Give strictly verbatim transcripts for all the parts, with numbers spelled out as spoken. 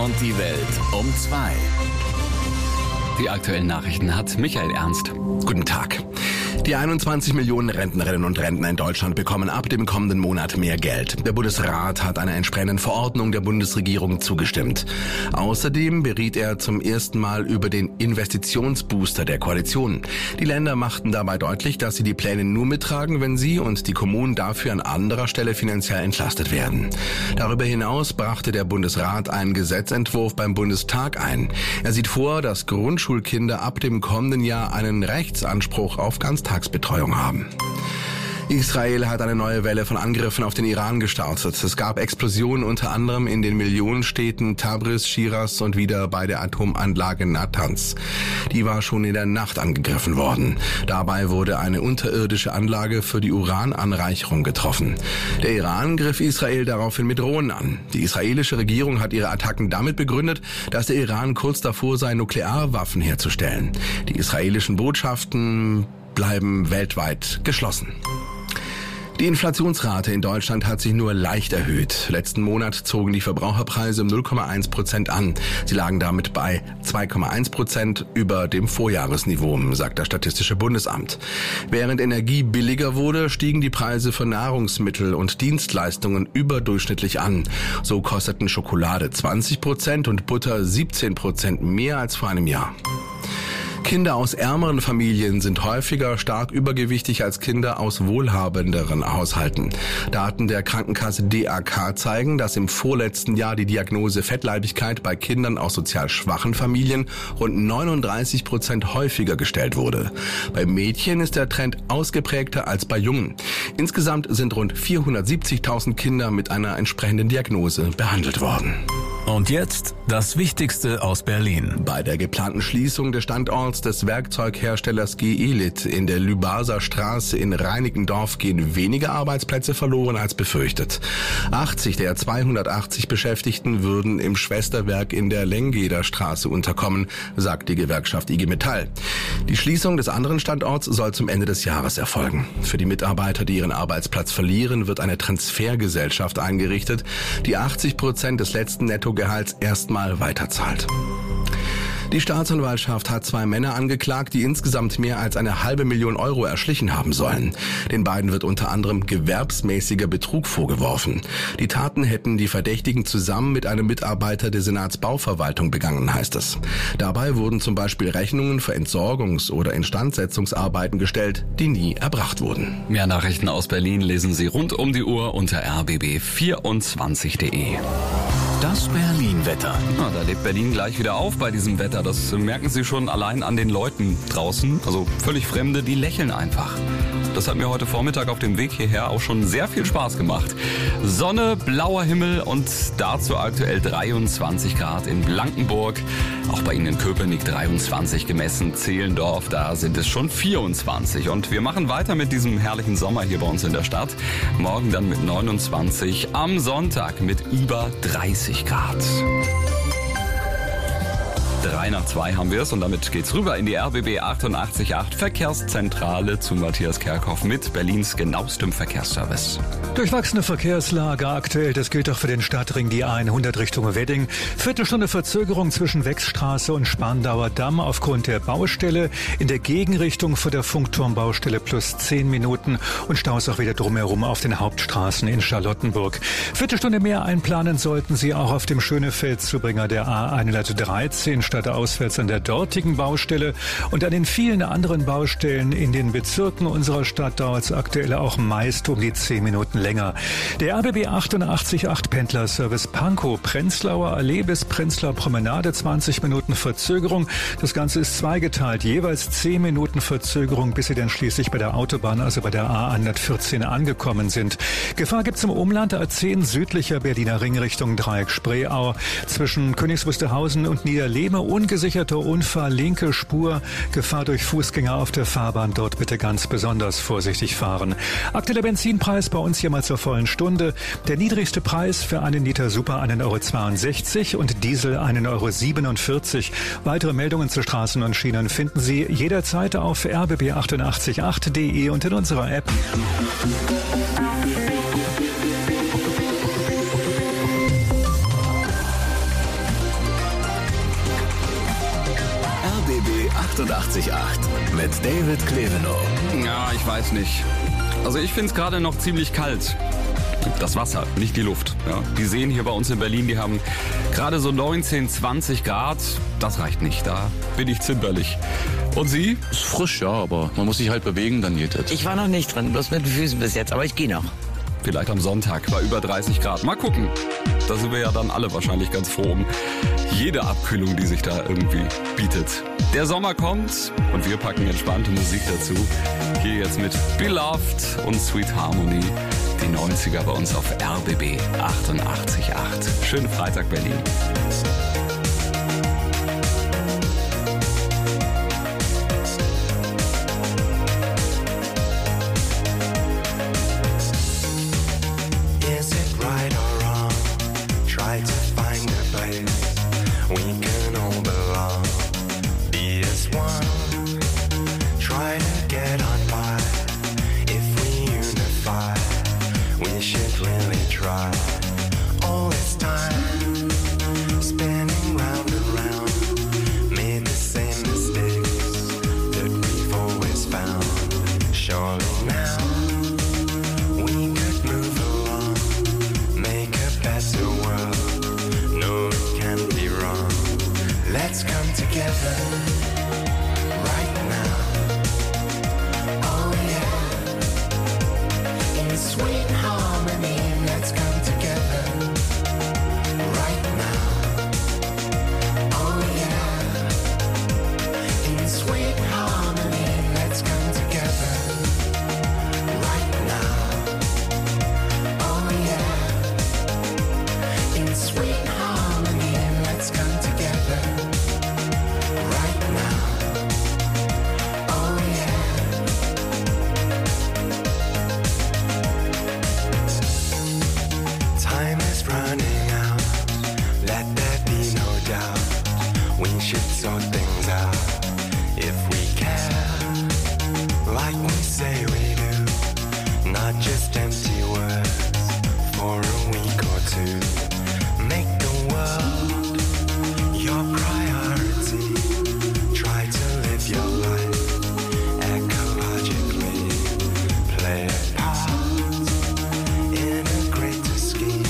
und die Welt um zwei. Die aktuellen Nachrichten hat Michael Ernst. Guten Tag. Die einundzwanzig Millionen Rentnerinnen und Rentner in Deutschland bekommen ab dem kommenden Monat mehr Geld. Der Bundesrat hat einer entsprechenden Verordnung der Bundesregierung zugestimmt. Außerdem beriet er zum ersten Mal über den Investitionsbooster der Koalition. Die Länder machten dabei deutlich, dass sie die Pläne nur mittragen, wenn sie und die Kommunen dafür an anderer Stelle finanziell entlastet werden. Darüber hinaus brachte der Bundesrat einen Gesetzentwurf beim Bundestag ein. Er sieht vor, dass Grundschulkinder ab dem kommenden Jahr einen Rechtsanspruch auf Ganztagsbetreuung haben. Israel hat eine neue Welle von Angriffen auf den Iran gestartet. Es gab Explosionen unter anderem in den Millionenstädten Tabriz, Shiraz und wieder bei der Atomanlage Natanz. Die war schon in der Nacht angegriffen worden. Dabei wurde eine unterirdische Anlage für die Urananreicherung getroffen. Der Iran griff Israel daraufhin mit Drohnen an. Die israelische Regierung hat ihre Attacken damit begründet, dass der Iran kurz davor sei, Nuklearwaffen herzustellen. Die israelischen Botschaften bleiben weltweit geschlossen. Die Inflationsrate in Deutschland hat sich nur leicht erhöht. Letzten Monat zogen die Verbraucherpreise um null Komma eins Prozent an. Sie lagen damit bei zwei Komma eins Prozent über dem Vorjahresniveau, sagt das Statistische Bundesamt. Während Energie billiger wurde, stiegen die Preise für Nahrungsmittel und Dienstleistungen überdurchschnittlich an. So kosteten Schokolade zwanzig Prozent und Butter siebzehn Prozent mehr als vor einem Jahr. Kinder aus ärmeren Familien sind häufiger stark übergewichtig als Kinder aus wohlhabenderen Haushalten. Daten der Krankenkasse D A K zeigen, dass im vorletzten Jahr die Diagnose Fettleibigkeit bei Kindern aus sozial schwachen Familien rund neununddreißig Prozent häufiger gestellt wurde. Bei Mädchen ist der Trend ausgeprägter als bei Jungen. Insgesamt sind rund vierhundertsiebzigtausend Kinder mit einer entsprechenden Diagnose behandelt worden. Und jetzt das Wichtigste aus Berlin. Bei der geplanten Schließung des Standorts des Werkzeugherstellers G-Elit in der Lübaser Straße in Reinickendorf gehen weniger Arbeitsplätze verloren als befürchtet. achtzig der zweihundertachtzig Beschäftigten würden im Schwesterwerk in der Lengeder Straße unterkommen, sagt die Gewerkschaft I G Metall. Die Schließung des anderen Standorts soll zum Ende des Jahres erfolgen. Für die Mitarbeiter, die ihren Arbeitsplatz verlieren, wird eine Transfergesellschaft eingerichtet, die achtzig Prozent des letzten Nettogehalts erstmal weiterzahlt. Die Staatsanwaltschaft hat zwei Männer angeklagt, die insgesamt mehr als eine halbe Million Euro erschlichen haben sollen. Den beiden wird unter anderem gewerbsmäßiger Betrug vorgeworfen. Die Taten hätten die Verdächtigen zusammen mit einem Mitarbeiter der Senatsbauverwaltung begangen, heißt es. Dabei wurden zum Beispiel Rechnungen für Entsorgungs- oder Instandsetzungsarbeiten gestellt, die nie erbracht wurden. Mehr Nachrichten aus Berlin lesen Sie rund um die Uhr unter r b b vierundzwanzig punkt de. Das Berlin-Wetter. Na, da lebt Berlin gleich wieder auf bei diesem Wetter. Das merken Sie schon allein an den Leuten draußen. Also völlig Fremde, die lächeln einfach. Das hat mir heute Vormittag auf dem Weg hierher auch schon sehr viel Spaß gemacht. Sonne, blauer Himmel und dazu aktuell dreiundzwanzig Grad in Blankenburg. Auch bei Ihnen in Köpenick dreiundzwanzig gemessen. Zehlendorf, da sind es schon vierundzwanzig. Und wir machen weiter mit diesem herrlichen Sommer hier bei uns in der Stadt. Morgen dann mit neunundzwanzig, am Sonntag mit über dreißig Grad. Drei nach zwei haben wir es und damit geht's rüber in die R B B achtundachtzig Komma acht Verkehrszentrale zu Matthias Kerkhoff mit Berlins genauestem Verkehrsservice. Durchwachsene Verkehrslage aktuell, das gilt auch für den Stadtring, die hundert Richtung Wedding. Viertelstunde Verzögerung zwischen Wechsstraße und Spandauer Damm aufgrund der Baustelle. In der Gegenrichtung vor der Funkturmbaustelle plus zehn Minuten und Staus auch wieder drumherum auf den Hauptstraßen in Charlottenburg. Viertelstunde mehr einplanen sollten Sie auch auf dem Schönefeldzubringer der A hundertdreizehn auswärts an der dortigen Baustelle und an den vielen anderen Baustellen in den Bezirken unserer Stadt dauert es aktuell auch meist um die zehn Minuten länger. Der R B B achtundachtzig Komma acht Pendlerservice Pankow, Prenzlauer Allee bis Prenzlauer Promenade, zwanzig Minuten Verzögerung. Das Ganze ist zweigeteilt, jeweils zehn Minuten Verzögerung, bis Sie dann schließlich bei der Autobahn, also bei der A hundertvierzehn angekommen sind. Gefahr gibt es im Umland A zehn südlicher Berliner Ring Richtung Dreieck Spreeau zwischen Königs Wusterhausen und Niederlehme. Ungesicherter Unfall, linke Spur, Gefahr durch Fußgänger auf der Fahrbahn, dort bitte ganz besonders vorsichtig fahren. Aktueller Benzinpreis bei uns hier mal zur vollen Stunde. Der niedrigste Preis für einen Liter Super einen Euro zweiundsechzig und Diesel einen Euro siebenundvierzig. Weitere Meldungen zu Straßen und Schienen finden Sie jederzeit auf r b b achtundachtzig Komma acht punkt de und in unserer App. achtundachtzig Komma acht mit David Klevenow. Ja, ich weiß nicht. Also ich finde es gerade noch ziemlich kalt. Das Wasser, nicht die Luft. Ja, die Seen hier bei uns in Berlin, die haben gerade so neunzehn, zwanzig Grad. Das reicht nicht, da bin ich zimperlich. Und Sie? Ist frisch, ja, aber man muss sich halt bewegen, dann geht es. Ich war noch nicht drin, bloß mit den Füßen bis jetzt, aber ich gehe noch. Vielleicht am Sonntag bei über dreißig Grad. Mal gucken. Da sind wir ja dann alle wahrscheinlich ganz froh um jede Abkühlung, die sich da irgendwie bietet. Der Sommer kommt und wir packen entspannte Musik dazu. Hier jetzt mit Beloved und Sweet Harmony. Die neunziger bei uns auf R B B achtundachtzig Komma acht. Schönen Freitag, Berlin.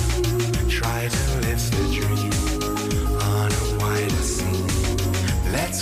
Let's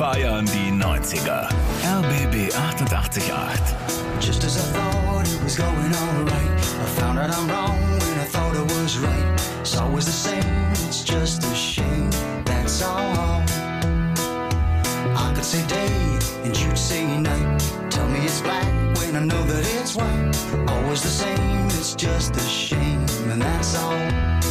feiern die neunziger. R B B achtundachtzig Komma acht. Just as I thought it was going all right, I found out I'm wrong when I thought I was right. It's always the same, it's just a shame, that's all. I could say day and you'd say night. Tell me it's black when I know that it's white. Always the same, it's just a shame, and that's all.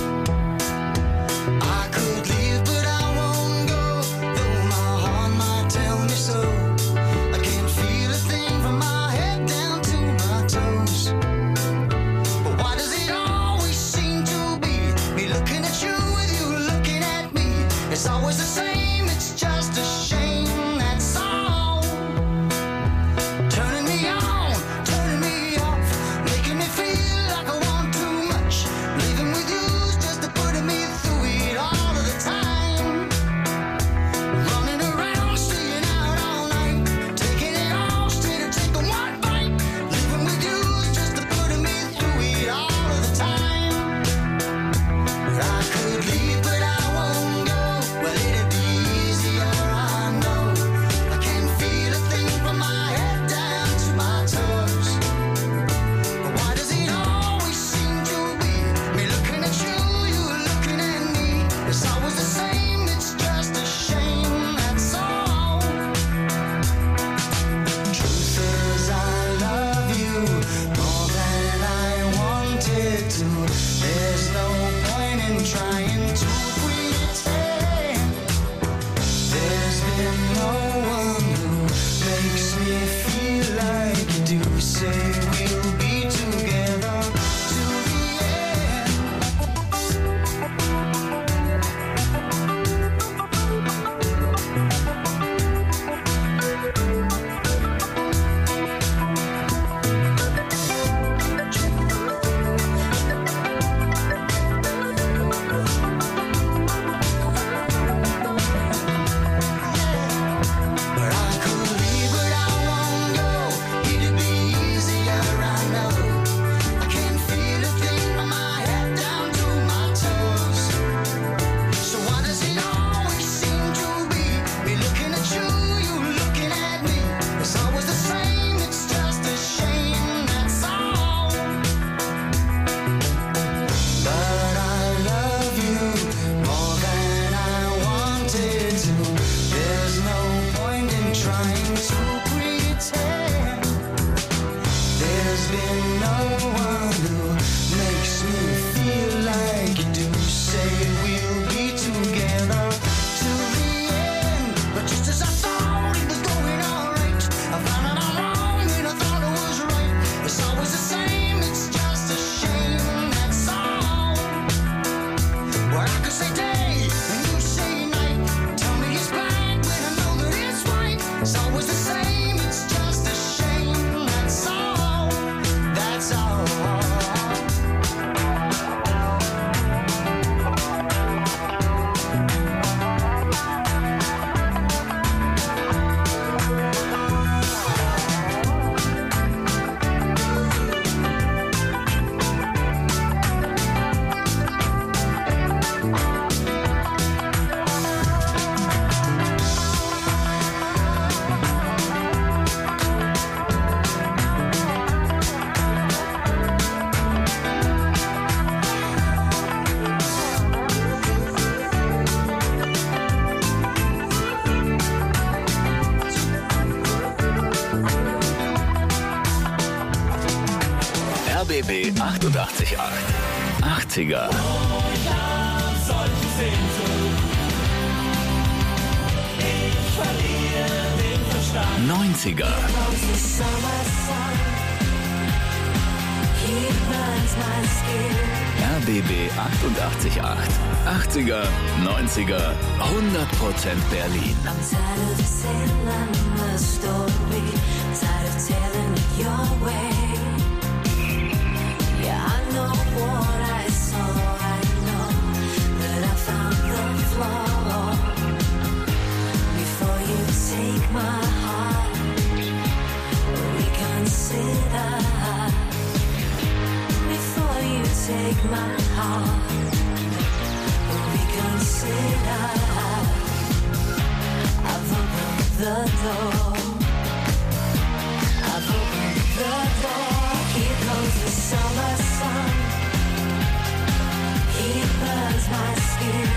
I could leave but I won't go, though my heart might tell me so. I can't feel a thing from my head down to my toes. But why does it always seem to be me looking at you with you looking at me? It's always the same, it's just a shame, that's all. Turning me on, turning me off, making me feel like I want too much. Leaving with you's just to putting me through it all of the time. Running around, staying out all night, taking it all straight or taking one bite. Leaving with you's just to putting me through it all of the time. But I could leave, but I won't go. Well, it'd be easier, I know. I can't feel a thing from my head down to my toes. But why does it always seem to be me looking at you, you looking at me? It's always the same, it's just a shame, that's all. Truth is, I love you more than I wanted to. There's no point in trying to pretend. There's been no one who makes me feel like you do. Say we'll be together to the end. But I could leave, but I won't go. It'd be easier, I know. I can't feel a thing from my head down to my toes. So why does it always seem to be me looking at you, you looking at me? It's always the same, it's just a shame, that's all. But I love you more than I wanted to. There's no point in trying to pretend. There's been no one who makes me feel like you do. Say we'll be together to the end. But just as I thought it was going all right, I found out I'm wrong when I thought I was right. It's always the same, it's just a shame, that's all. Well, I could say day and you say night. Tell me it's black when I know that it's white. It's always the same, it's just a shame, that's all. That's all. R B B achtundachtzig Komma acht. achtziger. neunziger. R B B achtundachtzig Komma acht. achtziger, neunziger, hundert Prozent Berlin. Take my heart, reconsider. Before you take my heart, reconsider. I've opened the door. I've opened the door. Here comes the summer sun. He burns my skin.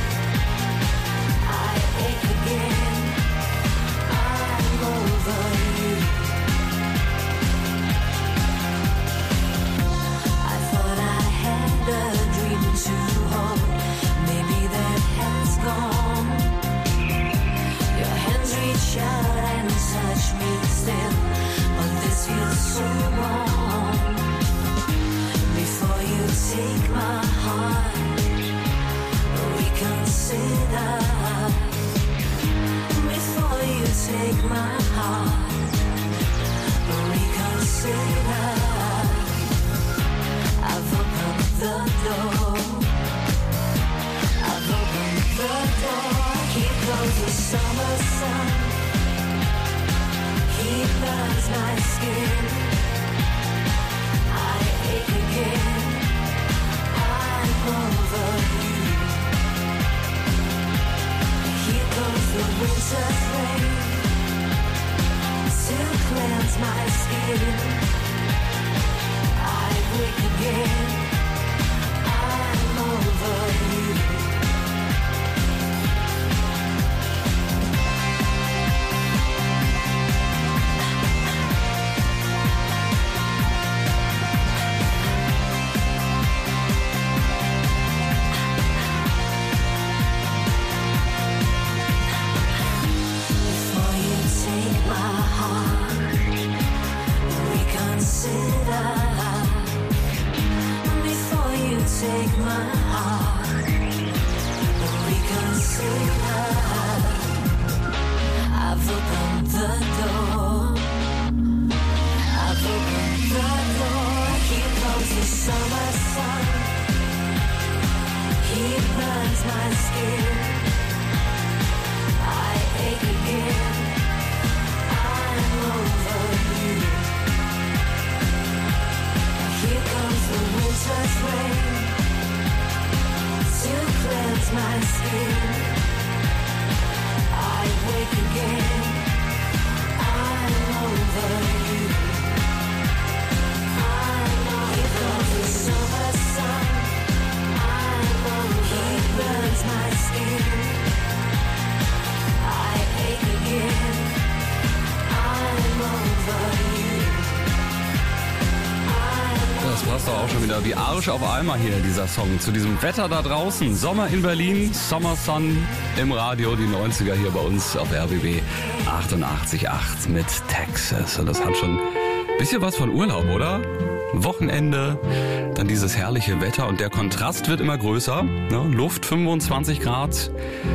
I ache again. I'm over you. I thought I had a dream to hold. Maybe that has gone. Your hands reach out and touch me still, but this feels so wrong. Before you take my heart, reconsider. Before you take my heart, reconsider. I've opened the door. I've opened the door. Here comes the summer sun. He burns my skin. I ache again. I'm over you. Here comes the winter's rain to cleanse my skin. I wake again. I'm over you. Before you take my heart, reconsider. Before you take my heart, reconsider. I've opened the door. I've opened the door. Here comes the summer sun. He burns my skin. I ache again. I'm over you. Here comes the winter's rain to cleanse my skin. I wake again. I'm over you. I'm over. Here comes the summer sun. I'm over. He burns my skin. I ache again. I'm over you. Das passt doch auch schon wieder wie Arsch auf Eimer hier, dieser Song. Zu diesem Wetter da draußen. Sommer in Berlin, Summer Sun im Radio, die neunziger hier bei uns auf R B B achtundachtzig Komma acht mit Texas. Und das hat schon ein bisschen was von Urlaub, oder? Wochenende, dann dieses herrliche Wetter und der Kontrast wird immer größer. Ne? Luft fünfundzwanzig Grad,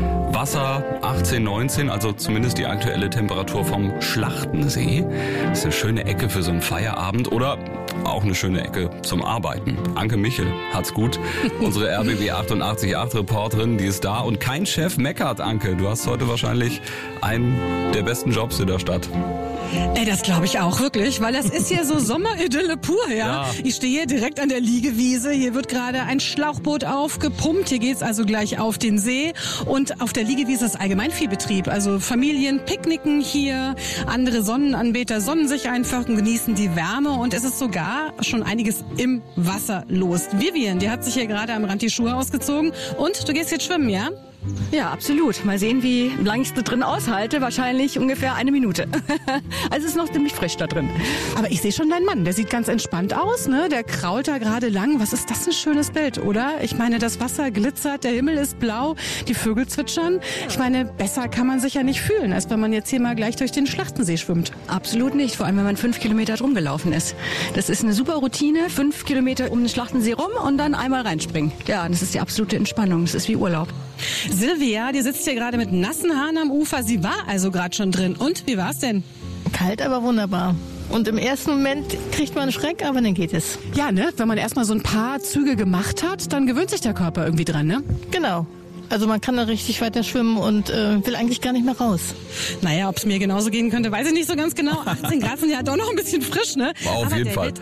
Wasser achtzehn, neunzehn, also zumindest die aktuelle Temperatur vom Schlachtensee. Das ist eine schöne Ecke für so einen Feierabend oder auch eine schöne Ecke zum Arbeiten. Anke Michel hat's gut. Unsere R B B achtundachtzig Komma acht Reporterin, die ist da und kein Chef meckert, Anke. Du hast heute wahrscheinlich einen der besten Jobs in der Stadt. Ey, das glaube ich auch, wirklich, weil das ist hier so Sommeridylle pur, ja? Ja. Ich stehe hier direkt an der Liegewiese, hier wird gerade ein Schlauchboot aufgepumpt, hier geht's also gleich auf den See und auf der Liegewiese ist allgemein viel Betrieb, also Familien picknicken hier, andere Sonnenanbeter sonnen sich einfach und genießen die Wärme und es ist sogar schon einiges im Wasser los. Vivian, die hat sich hier gerade am Rand die Schuhe ausgezogen und du gehst jetzt schwimmen, ja? Ja, absolut. Mal sehen, wie lange ich da drin aushalte. Wahrscheinlich ungefähr eine Minute. Also es ist noch ziemlich frisch da drin. Aber ich sehe schon deinen Mann, der sieht ganz entspannt aus, ne? Der krault da gerade lang. Was ist das ein schönes Bild, oder? Ich meine, das Wasser glitzert, der Himmel ist blau, die Vögel zwitschern. Ich meine, besser kann man sich ja nicht fühlen, als wenn man jetzt hier mal gleich durch den Schlachtensee schwimmt. Absolut nicht, vor allem wenn man fünf Kilometer drum gelaufen ist. Das ist eine super Routine, fünf Kilometer um den Schlachtensee rum und dann einmal reinspringen. Ja, das ist die absolute Entspannung, das ist wie Urlaub. Silvia, die sitzt hier gerade mit nassen Haaren am Ufer. Sie war also gerade schon drin. Und wie war's denn? Kalt, aber wunderbar. Und im ersten Moment kriegt man einen Schreck, aber dann geht es. Ja, ne? Wenn man erstmal so ein paar Züge gemacht hat, dann gewöhnt sich der Körper irgendwie dran, ne? Genau. Also man kann da richtig weiter schwimmen und äh, will eigentlich gar nicht mehr raus. Naja, ob es mir genauso gehen könnte, weiß ich nicht so ganz genau. achtzehn Grad sind ja doch noch ein bisschen frisch, ne? War auf aber jeden der Fall. Wind,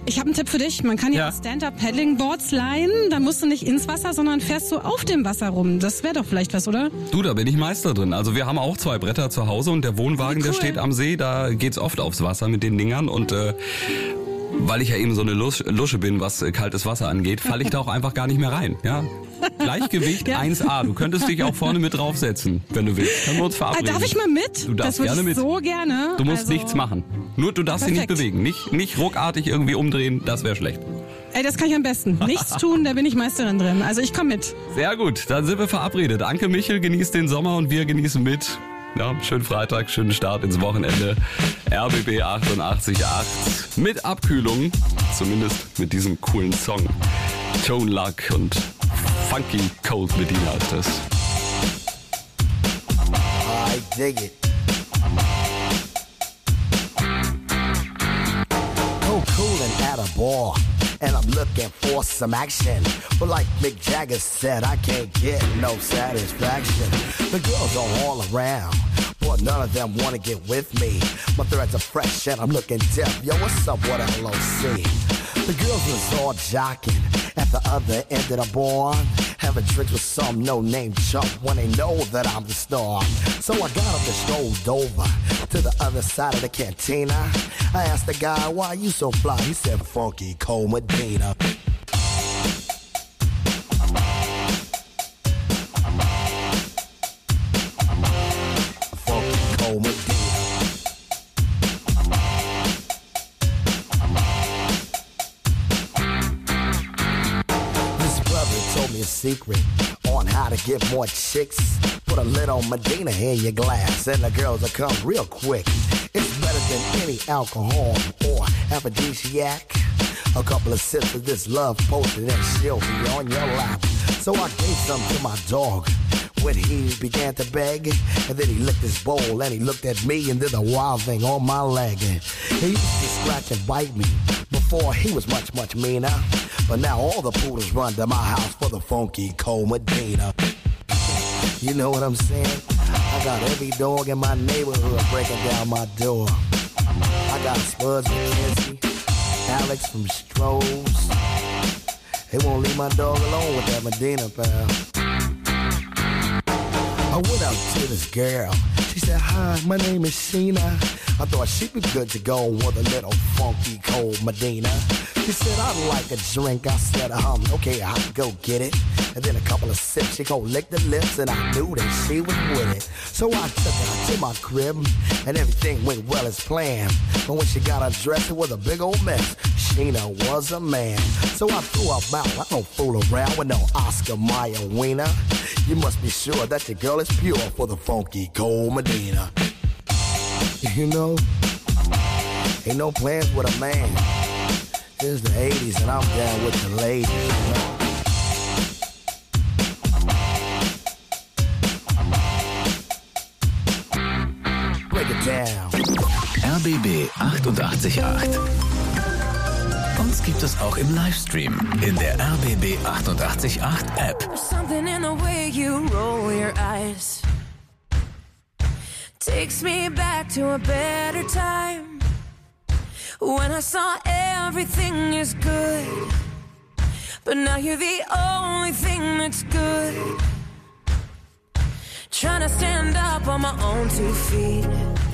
Ich habe einen Tipp für dich. Man kann ja, Ja. Stand-Up-Paddling-Boards leihen. Da musst du nicht ins Wasser, sondern fährst du auf dem Wasser rum. Das wäre doch vielleicht was, oder? Du, da bin ich Meister drin. Also wir haben auch zwei Bretter zu Hause und der Wohnwagen, Wie cool. der steht am See, da geht's oft aufs Wasser mit den Dingern und äh, weil ich ja eben so eine Lusch, Lusche bin, was äh, kaltes Wasser angeht, falle ich da auch einfach gar nicht mehr rein. Ja? Gleichgewicht Ja. eins A. Du könntest dich auch vorne mit draufsetzen, wenn du willst. Können wir uns Ah, verabreden? darf ich mal mit? Du darfst das würde gerne ich mit. so gerne. Du musst Also, nichts machen. Nur du darfst dich nicht Perfekt. bewegen. Nicht, nicht ruckartig irgendwie umdrehen, das wäre schlecht. Ey, das kann ich am besten. Nichts tun, da bin ich Meisterin drin. Also ich komme mit. Sehr gut, dann sind wir verabredet. Danke Michel, genießt den Sommer und wir genießen mit. Ja, schönen Freitag, schönen Start ins Wochenende. R B B achtundachtzig Komma acht mit Abkühlung, zumindest mit diesem coolen Song. Tone Luck und Funky Cold Medina ist das. I dig it. Oh, coolin' at a bar, and I'm looking for some action. But like Mick Jagger said, I can't get no satisfaction. The girls are all around, but none of them wanna get with me. My threads are fresh and I'm looking deaf. Yo, what's up, what L O C? The girls was all jocking at the other end of the bar, having drinks with some no-name chump when they know that I'm the star. So I got up and strolled over to the other side of the cantina. I asked the guy, why you so fly? He said, Funky Cold Medina. Funky Cold Medina. This brother told me a secret on how to get more chicks. Put a little Medina in your glass and the girls will come real quick. It's better than any alcohol or aphrodisiac. A couple of sips of this love potion and she'll be on your lap. So I gave some to my dog when he began to beg. And then he licked his bowl and he looked at me and did a wild thing on my leg. And he used to scratch and bite me before he was much, much meaner. But now all the poodles run to my house for the Funky Cold Medina. You know what I'm saying? I got every dog in my neighborhood breaking down my door. I got Spuds McKenzie, Alex from Strohs. They won't leave my dog alone with that Medina, pal. I went out to this girl. She said, hi, my name is Sheena. I thought she'd be good to go with a little Funky Cold Medina. She said, I'd like a drink. I said, um, okay, I'll go get it. And then a couple of sips, she gon' lick the lips, and I knew that she was with it. So I took her to my crib, and everything went well as planned. But when she got undressed, it was a big old mess. Sheena was a man. So I threw her out. I don't fool around with no Oscar Mayer wiener. You must be sure that your girl is pure for the Funky Cold Medina. You know, ain't no plans with a man. It's the eighties and I'm down with the ladies, you know. Break it down. R B B achtundachtzig Komma acht. Uns gibt es auch im Livestream in der R B B achtundachtzig Komma acht App. There's something in the way you roll your eyes. Takes me back to a better time. When I saw everything is good. But now you're the only thing that's good. Trying to stand up on my own two feet.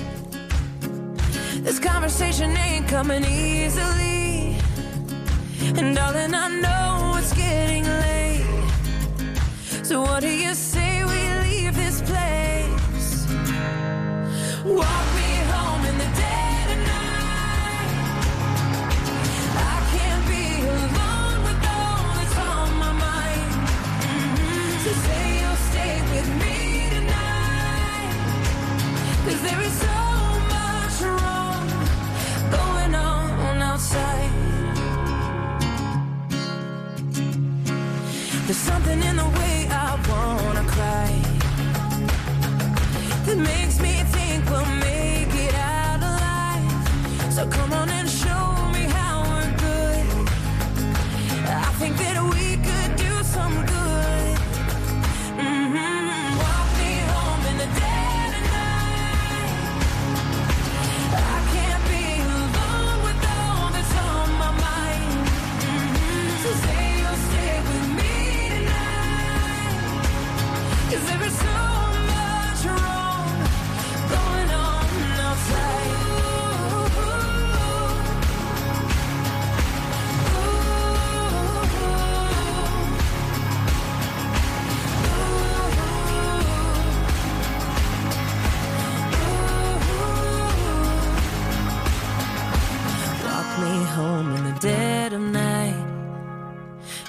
This conversation ain't coming easily. And darling, I know it's getting late. So what do you say we leave this place? Walk me home in the dead of night. I can't be alone with all that's on my mind. Mm-hmm. So say you'll stay with me tonight. 'Cause there is so much wrong going on outside. There's something in the way I wanna cry that makes me think we'll make it out alive. So come on and show me how we're good. I think that we could do some good. Mm-hmm. Walk me home in the dead of night. I can't be alone with all that's on my mind.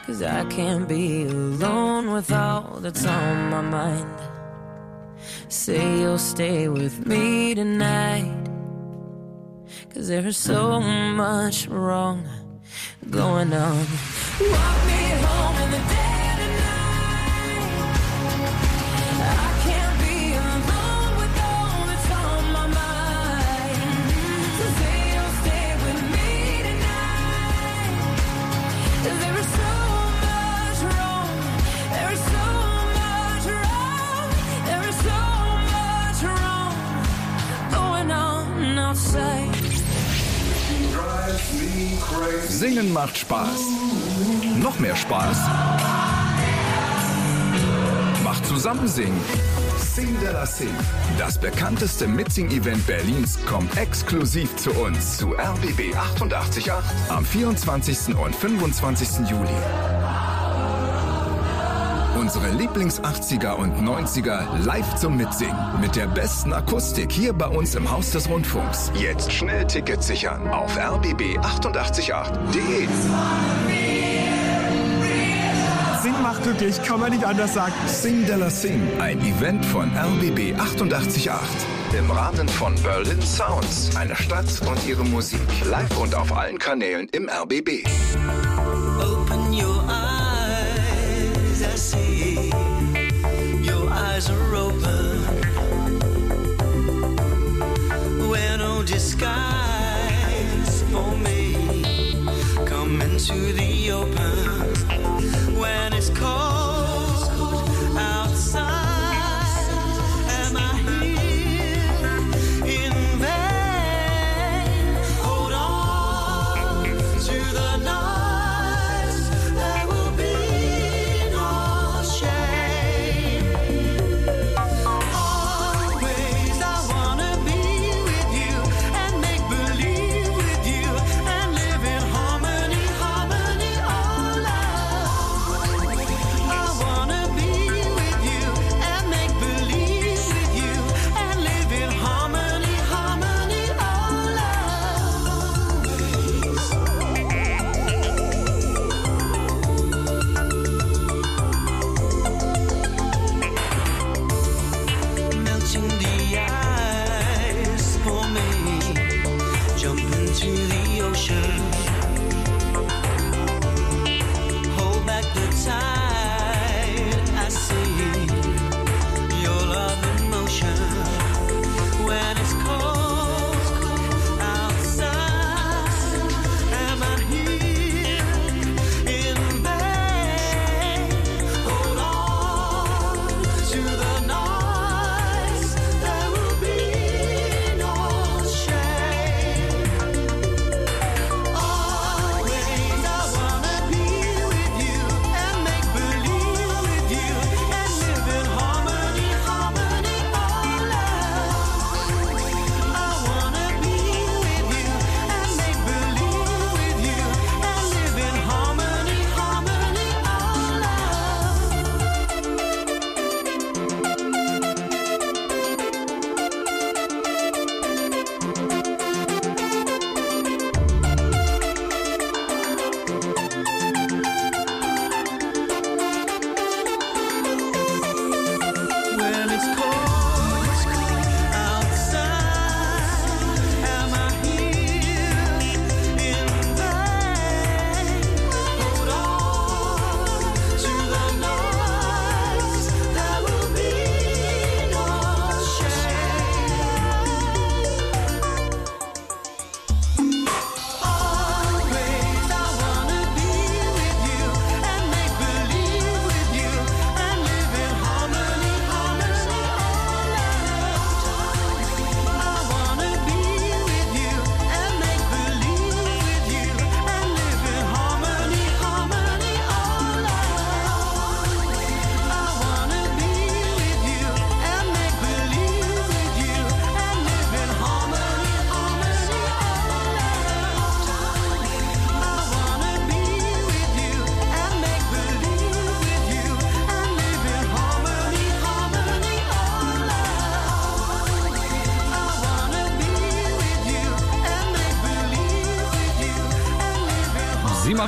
'cause I can't be alone with all that's on my mind. Say you'll stay with me tonight, 'cause there's so much wrong going on. Walk me home in the dead of night. I can't be alone with all that's on my mind. So say you'll stay with me tonight, 'cause there is so much wrong. There is so much wrong. There is so much wrong going on outside. Singen macht Spaß. Noch mehr Spaß macht Zusammensingen. Sing de la Sing. Das bekannteste Mitsing-Event Berlins kommt exklusiv zu uns zu R B B achtundachtzig Komma acht am vierundzwanzigsten und fünfundzwanzigsten Juli. Unsere Lieblings-achtziger und neunziger live zum Mitsingen. Mit der besten Akustik hier bei uns im Haus des Rundfunks. Jetzt schnell Tickets sichern auf r b b achtundachtzig Komma acht punkt de. Sing macht glücklich, kann man nicht anders sagen. Sing de la Sing, ein Event von R B B achtundachtzig Komma acht. Im Rahmen von Berlin Sounds, eine Stadt und ihre Musik. Live und auf allen Kanälen im R B B. Open your eyes, I see. Your eyes are open. Where no disguise for me. Come into the open. When it's cold outside, am I here in vain? Hold on to the night.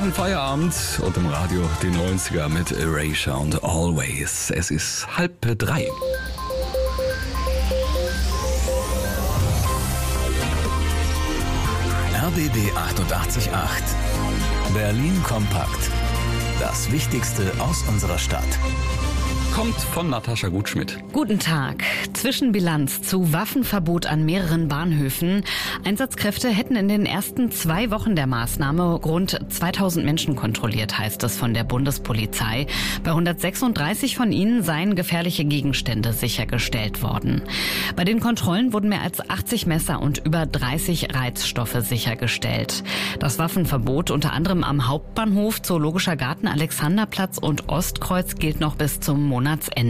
machen Feierabend und im Radio die neunziger mit Erasure und Always. Es ist halb drei. R B B achtundachtzig Komma acht. Berlin kompakt. Das Wichtigste aus unserer Stadt. Kommt von Natascha Gutschmidt. Guten Tag. Zwischenbilanz zu Waffenverbot an mehreren Bahnhöfen. Einsatzkräfte hätten in den ersten zwei Wochen der Maßnahme rund zweitausend Menschen kontrolliert, heißt es von der Bundespolizei. Bei hundertsechsunddreißig von ihnen seien gefährliche Gegenstände sichergestellt worden. Bei den Kontrollen wurden mehr als achtzig Messer und über dreißig Reizstoffe sichergestellt. Das Waffenverbot unter anderem am Hauptbahnhof, Zoologischer Garten, Alexanderplatz und Ostkreuz gilt noch bis zum Monatsende.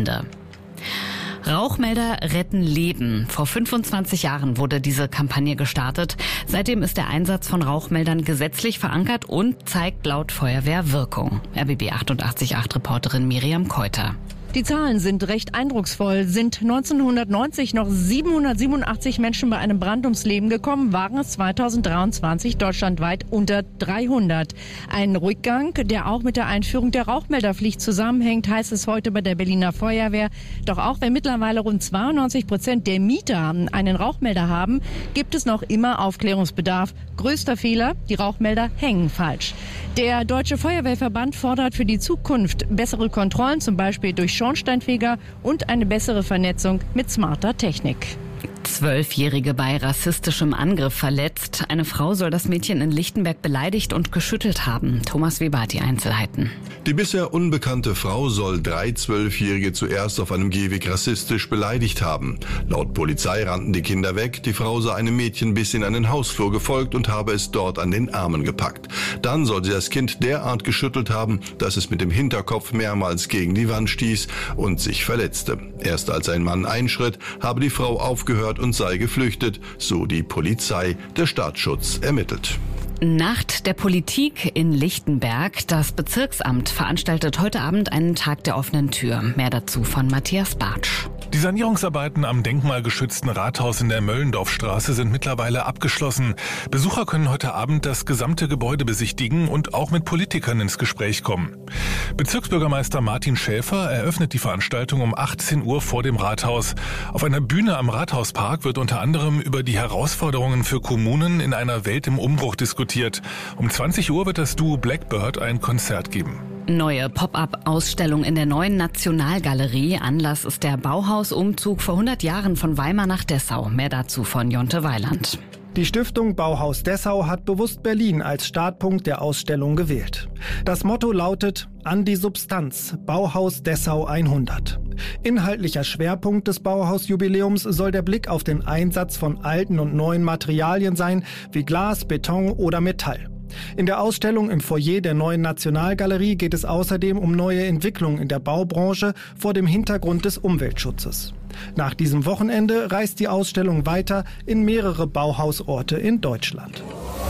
Rauchmelder retten Leben. Vor fünfundzwanzig Jahren wurde diese Kampagne gestartet. Seitdem ist der Einsatz von Rauchmeldern gesetzlich verankert und zeigt laut Feuerwehr Wirkung. R B B achtundachtzig Komma acht Reporterin Miriam Keuter. Die Zahlen sind recht eindrucksvoll. Sind neunzehnhundertneunzig noch siebenhundertsiebenundachtzig Menschen bei einem Brand ums Leben gekommen, waren es zweitausenddreiundzwanzig deutschlandweit unter dreihundert. Ein Rückgang, der auch mit der Einführung der Rauchmelderpflicht zusammenhängt, heißt es heute bei der Berliner Feuerwehr. Doch auch wenn mittlerweile rund zweiundneunzig Prozent der Mieter einen Rauchmelder haben, gibt es noch immer Aufklärungsbedarf. Größter Fehler, die Rauchmelder hängen falsch. Der Deutsche Feuerwehrverband fordert für die Zukunft bessere Kontrollen, zum Beispiel durch Schornsteinfeger und eine bessere Vernetzung mit smarter Technik. Zwölfjährige bei rassistischem Angriff verletzt. Eine Frau soll das Mädchen in Lichtenberg beleidigt und geschüttelt haben. Thomas Weber hat die Einzelheiten. Die bisher unbekannte Frau soll drei Zwölfjährige zuerst auf einem Gehweg rassistisch beleidigt haben. Laut Polizei rannten die Kinder weg. Die Frau sei einem Mädchen bis in einen Hausflur gefolgt und habe es dort an den Armen gepackt. Dann soll sie das Kind derart geschüttelt haben, dass es mit dem Hinterkopf mehrmals gegen die Wand stieß und sich verletzte. Erst als ein Mann einschritt, habe die Frau aufgehört und sei geflüchtet, so die Polizei. Der Staatsschutz ermittelt. Nacht der Politik in Lichtenberg. Das Bezirksamt veranstaltet heute Abend einen Tag der offenen Tür. Mehr dazu von Matthias Bartsch. Die Sanierungsarbeiten am denkmalgeschützten Rathaus in der Möllendorfstraße sind mittlerweile abgeschlossen. Besucher können heute Abend das gesamte Gebäude besichtigen und auch mit Politikern ins Gespräch kommen. Bezirksbürgermeister Martin Schäfer eröffnet die Veranstaltung um achtzehn Uhr vor dem Rathaus. Auf einer Bühne am Rathauspark wird unter anderem über die Herausforderungen für Kommunen in einer Welt im Umbruch diskutiert. Um zwanzig Uhr wird das Duo Blackbird ein Konzert geben. Neue Pop-up-Ausstellung in der neuen Nationalgalerie. Anlass ist der Bauhausumzug vor hundert Jahren von Weimar nach Dessau. Mehr dazu von Jonte Weiland. Die Stiftung Bauhaus Dessau hat bewusst Berlin als Startpunkt der Ausstellung gewählt. Das Motto lautet An die Substanz, Bauhaus Dessau hundert. Inhaltlicher Schwerpunkt des Bauhausjubiläums soll der Blick auf den Einsatz von alten und neuen Materialien sein, wie Glas, Beton oder Metall. In der Ausstellung im Foyer der neuen Nationalgalerie geht es außerdem um neue Entwicklungen in der Baubranche vor dem Hintergrund des Umweltschutzes. Nach diesem Wochenende reist die Ausstellung weiter in mehrere Bauhausorte in Deutschland.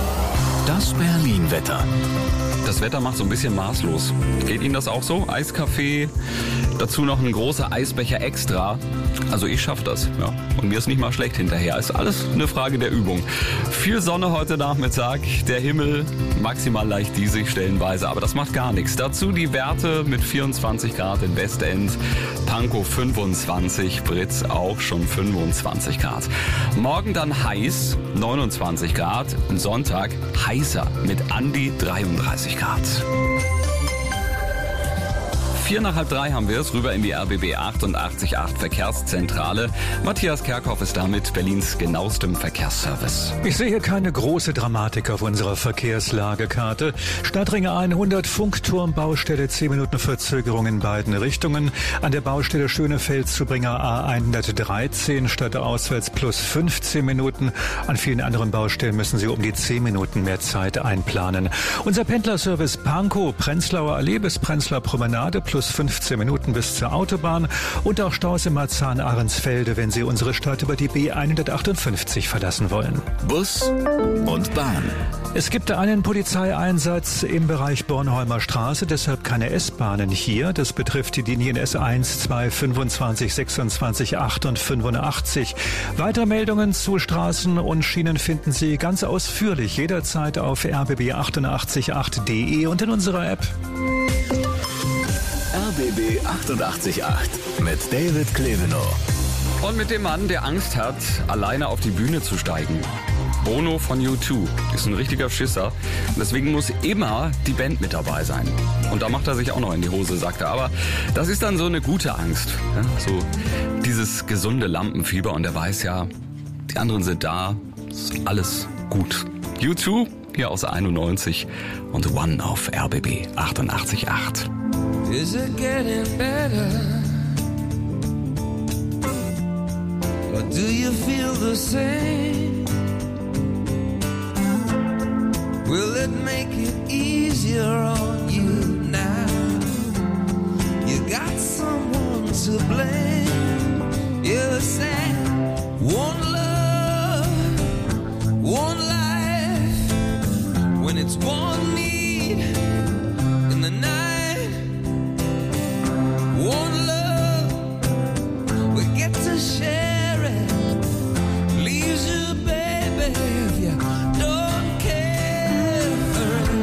Das Berlin-Wetter. Das Wetter macht so ein bisschen maßlos. Geht Ihnen das auch so? Eiskaffee, dazu noch ein großer Eisbecher extra. Also ich schaffe das, ja. Und mir ist nicht mal schlecht hinterher. Ist alles eine Frage der Übung. Viel Sonne heute Nachmittag. Der Himmel maximal leicht diesig stellenweise, aber das macht gar nichts. Dazu die Werte mit vierundzwanzig Grad in Westend, Pankow fünfundzwanzig, Britz auch schon fünfundzwanzig Grad. Morgen dann heiß, neunundzwanzig Grad. Sonntag heißer mit an die dreiunddreißig Grad. Vier nach halb drei haben wir es, rüber in die R B B achtundachtzig Komma acht Verkehrszentrale. Matthias Kerkhoff ist damit Berlins genauestem Verkehrsservice. Ich sehe keine große Dramatik auf unserer Verkehrslagekarte. Stadtring hundert, Funkturmbaustelle, zehn Minuten Verzögerung in beiden Richtungen. An der Baustelle Schönefeld-Zubringer A hundertdreizehn stadtauswärts plus fünfzehn Minuten. An vielen anderen Baustellen müssen Sie um die zehn Minuten mehr Zeit einplanen. Unser Pendlerservice Pankow, Prenzlauer Allee bis Prenzlauer Promenade plus plus fünfzehn Minuten bis zur Autobahn und auch Staus in Marzahn-Ahrensfelde, wenn Sie unsere Stadt über die B hundertachtundfünfzig verlassen wollen. Bus und Bahn. Es gibt einen Polizeieinsatz im Bereich Bornholmer Straße, deshalb keine S-Bahnen hier. Das betrifft die Linien S eins, zwei, fünfundzwanzig, sechsundzwanzig, acht und fünfundachtzig. Weitere Meldungen zu Straßen und Schienen finden Sie ganz ausführlich jederzeit auf r b b achtundachtzig acht punkt d e und in unserer App. R B B achtundachtzig Komma acht mit David Klevenow. Und mit dem Mann, der Angst hat, alleine auf die Bühne zu steigen. Bono von U zwei ist ein richtiger Schisser. Deswegen muss immer die Band mit dabei sein. Und da macht er sich auch noch in die Hose, sagt er. Aber das ist dann so eine gute Angst. Ja? So dieses gesunde Lampenfieber. Und er weiß ja, die anderen sind da. Ist alles gut. U zwei hier aus einundneunzig und One auf R B B achtundachtzig Komma acht. Is it getting better? Or do you feel the same? Will it make it easier on you now? You got someone to blame. You're sad. One love, one life. When it's one need in the night. One love, we get to share it. Leaves you, baby, if you don't care for it.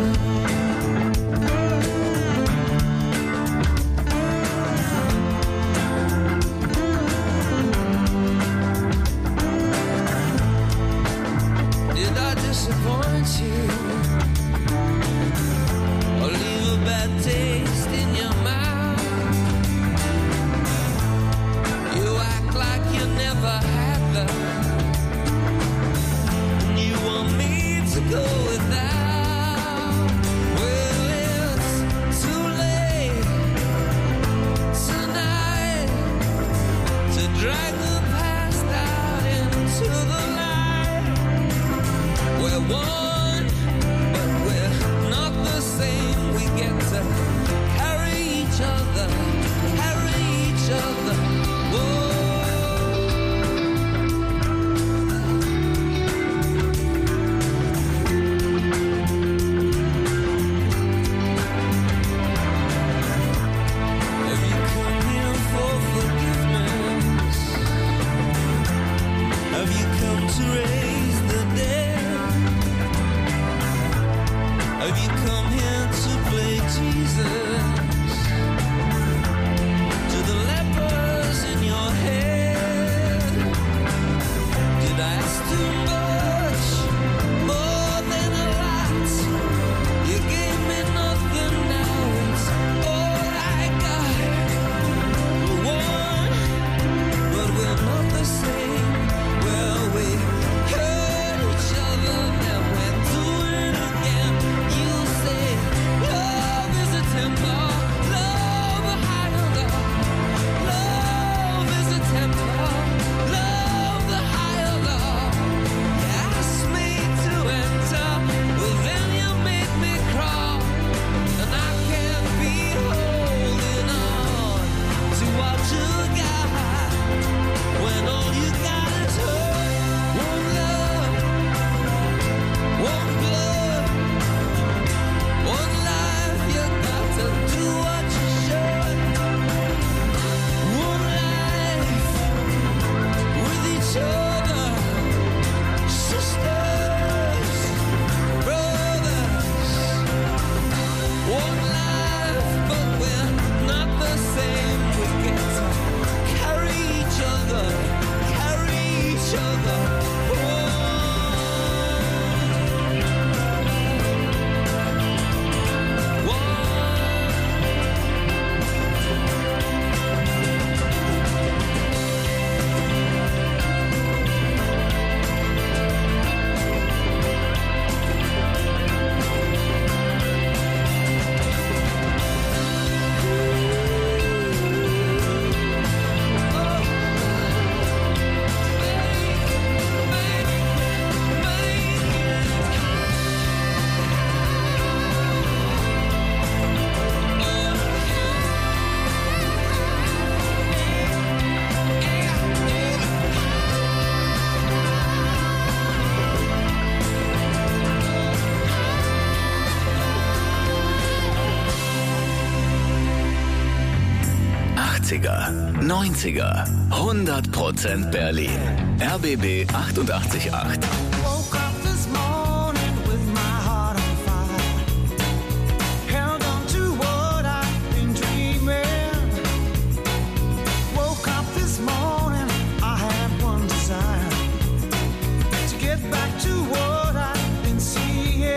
achtziger, neunziger, hundert Prozent Berlin. R B B achtundachtzig Komma acht. Woke up this morning with my heart on fire. Held on to what I've been dreaming. Woke up this morning, I had one desire. To get back to what I've been seeing.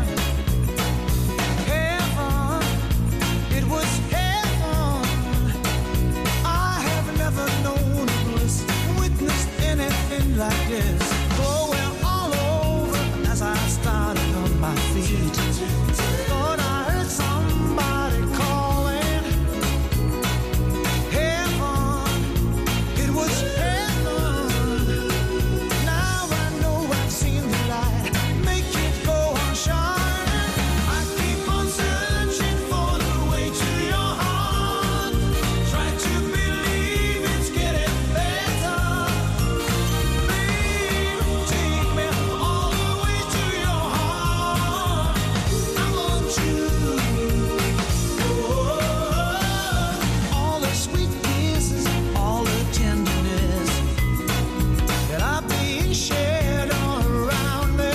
Heaven, it was heaven. I have never known bliss, witnessed anything like this. Glowing all over as I started on my feet. Thought I heard somebody calling. Heaven, it was heaven. Now I know I've seen the light. Make it go on shining. I keep on searching for the way to your heart. Try to believe it's getting better. Take me all the way to your heart. I want you. Oh, all the sweet kisses, all the tenderness that I've been shared all around me.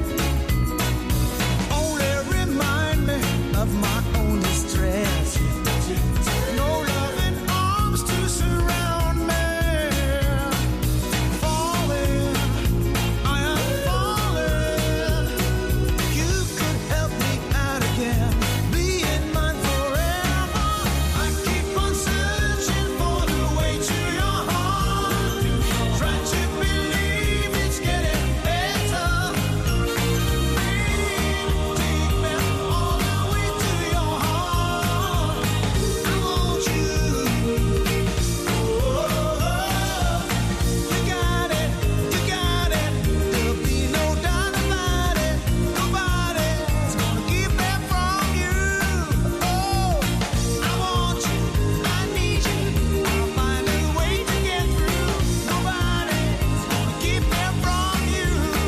Only remind me of my own distress. No loving arms to surround me. Falling, I am falling. You could help me out again, being mine forever. I keep on searching for the way to your heart. Try to believe it's getting better. Take me all the way to your heart. I want you. Oh, you got it, you got it. There'll be no doubt about it. Nobody's gonna keep that from you. Oh, I want you, I need you. I'll find a way to get through. Nobody's gonna keep that from you.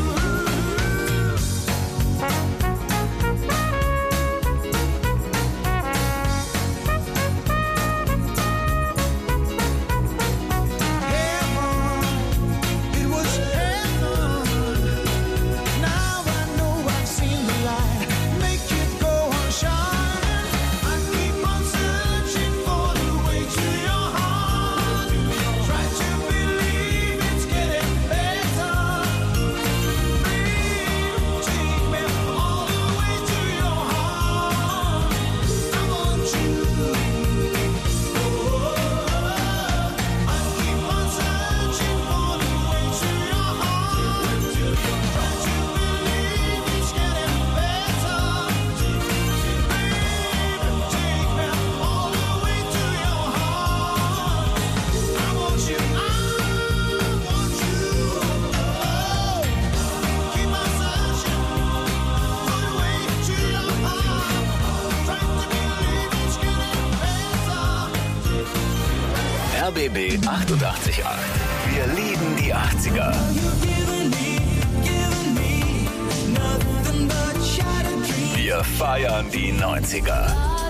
It was heaven. Now I know I've seen the light. Make it go on shining. I keep on searching for the way to your heart. Try to believe it's getting better. Take me all the way to your heart. I want you. Oh, I keep on searching for the way to your heart. Try to believe it's getting better. Baby, take me all the way to your heart. I want you, I want you. Oh, keep on searching for the way to your heart. Try to believe it's getting better. R B B achtundachtzig Komma acht. Wir lieben die achtziger. Wir feiern die neunziger.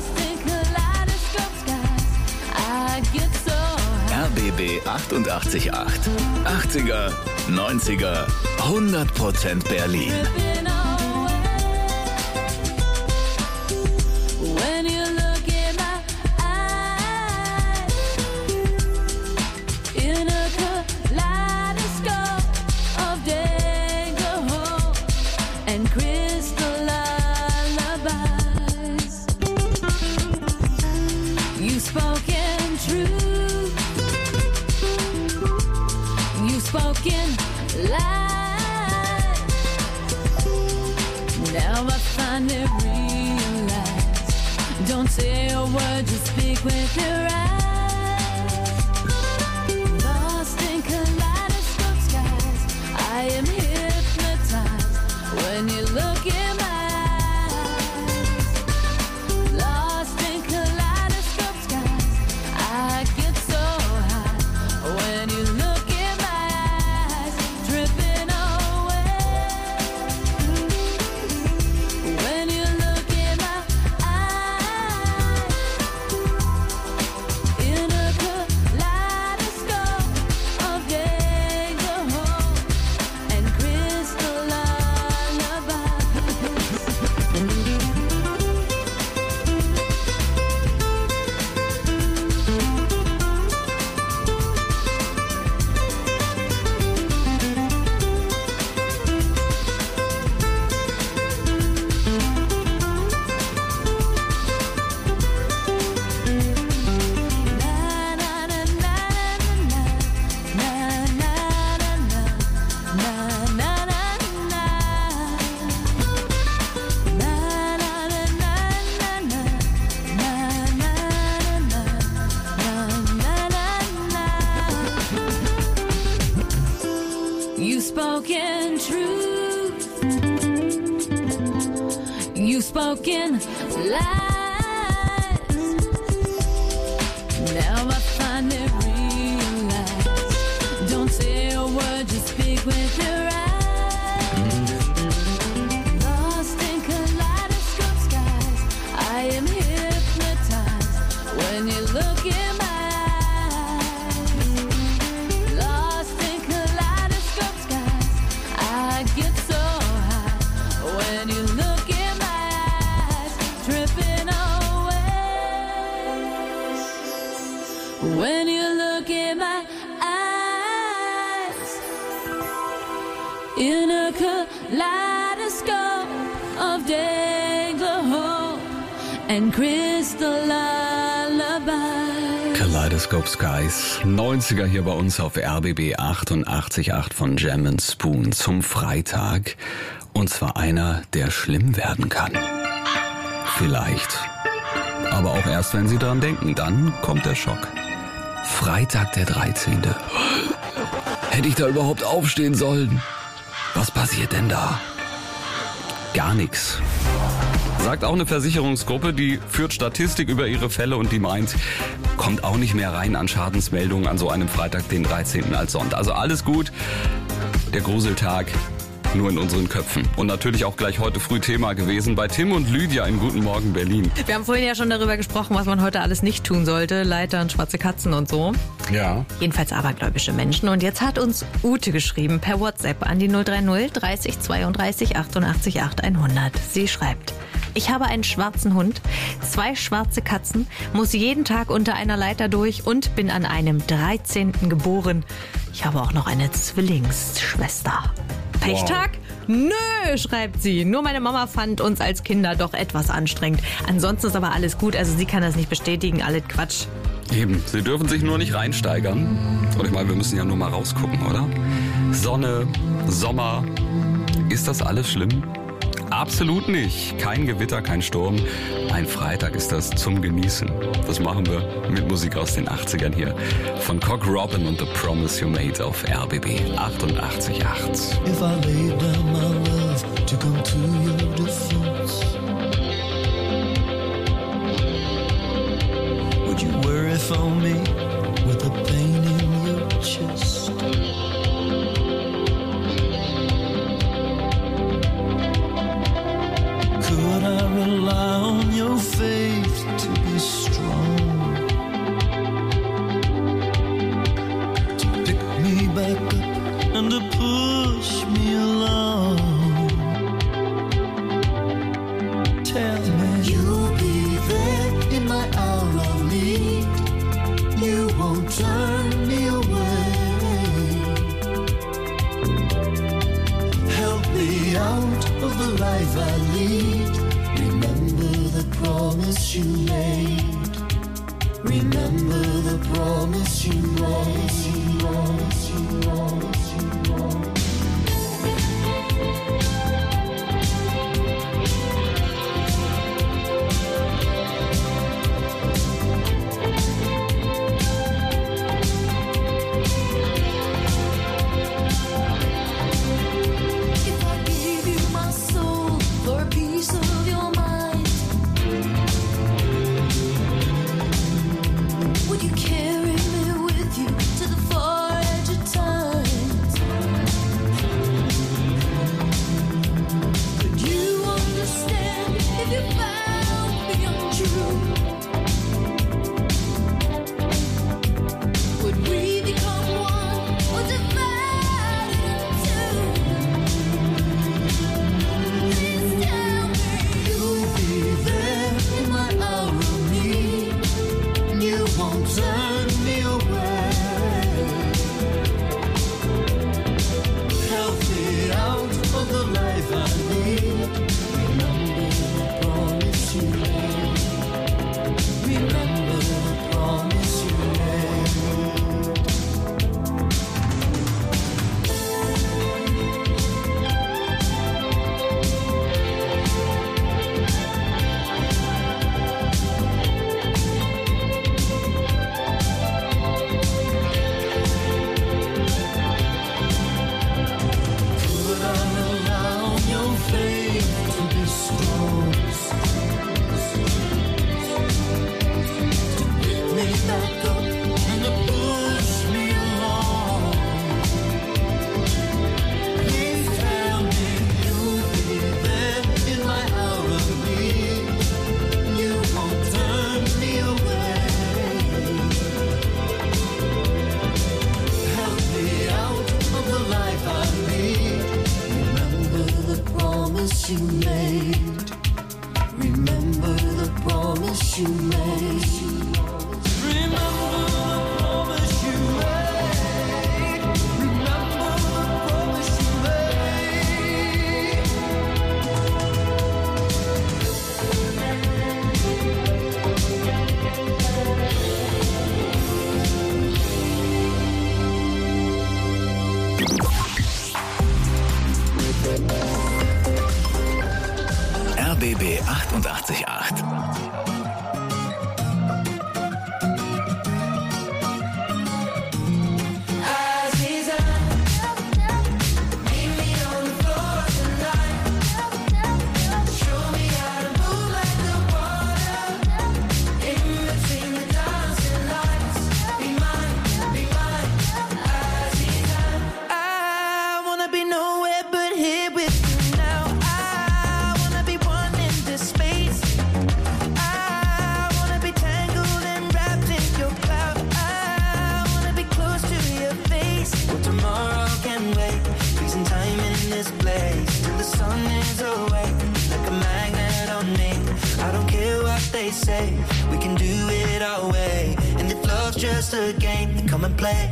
R B B achtundachtzig Komma acht. achtziger, neunziger, hundert Prozent Berlin. When you look in my eyes, in a kaleidoscope of danger hope and crystal lullabies, you spoken truth, you spoken lies. Now I finally realize, don't say a word, just speak with your eyes. Lost in kaleidoscope skies, I am hypnotized when you look in my eyes. Lost in kaleidoscope skies, I get so high when you look in my eyes, dripping away. When you look in my eyes, spoken truth. You've spoken lies. Now I finally realize. Don't say a word, just speak with your eyes. Lost in kaleidoscope skies, I am hypnotized when you look in my eyes. Lost in kaleidoscope skies, I get so high when you look in my eyes, tripping away. When you look in my eyes, in a kaleidoscope of danger, hope and crystal lullaby. Kaleidoscope Skies, neunziger hier bei uns auf R B B achtundachtzig Komma acht von Jam and Spoon zum Freitag. Und zwar einer, der schlimm werden kann. Vielleicht. Aber auch erst, wenn Sie dran denken, dann kommt der Schock. Freitag der dreizehnte Hätte ich da überhaupt aufstehen sollen? Was passiert denn da? Gar nichts. Sagt auch eine Versicherungsgruppe, die führt Statistik über ihre Fälle und die meint, kommt auch nicht mehr rein an Schadensmeldungen an so einem Freitag, den dreizehnten als Sonntag. Also alles gut. Der Gruseltag nur in unseren Köpfen. Und natürlich auch gleich heute früh Thema gewesen bei Tim und Lydia in Guten Morgen Berlin. Wir haben vorhin ja schon darüber gesprochen, was man heute alles nicht tun sollte. Leitern, schwarze Katzen und so. Ja. Jedenfalls abergläubische Menschen. Und jetzt hat uns Ute geschrieben per WhatsApp an die null drei null dreißig zweiunddreißig achtundachtzig acht hundert. Sie schreibt: Ich habe einen schwarzen Hund, zwei schwarze Katzen, muss jeden Tag unter einer Leiter durch und bin an einem dreizehnten geboren. Ich habe auch noch eine Zwillingsschwester. Pechtag? Nö, schreibt sie. Nur meine Mama fand uns als Kinder doch etwas anstrengend. Ansonsten ist aber alles gut, also sie kann das nicht bestätigen, alles Quatsch. Eben, sie dürfen sich nur nicht reinsteigern. Und ich meine, wir müssen ja nur mal rausgucken, oder? Sonne, Sommer, ist das alles schlimm? Absolut nicht. Kein Gewitter, kein Sturm. Ein Freitag ist das zum Genießen. Das machen wir mit Musik aus den achtzigern hier. Von Cock Robin und The Promise You Made auf R B B achtundachtzig Komma acht. If I laid down my love to come to your defense, would you worry for me with the pain in your chest? Could I rely on your faith to be strong, to pick me back up and to push me along? Tell me you'll be there in my hour of need. You won't turn me away. Help me out of the life I lead. Remember the promise you made. Remember the promise you made. You promise, you promise, you promise. If I gave you my soul for a piece of your mind, would you carry me with you to the far edge of time? say. We can do it our way. And if love's just a game, then come and play.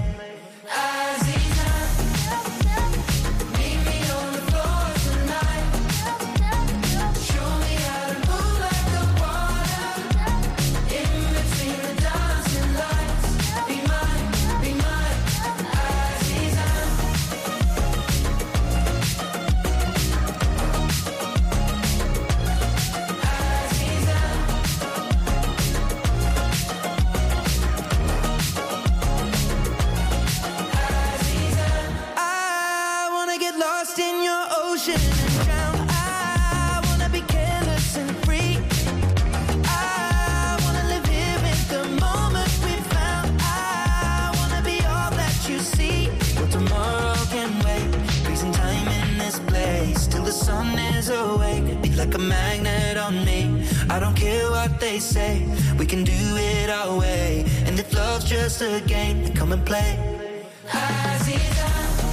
Like a magnet on me. I don't care what they say. We can do it our way. And if love's just a game, then come and play. Aziza,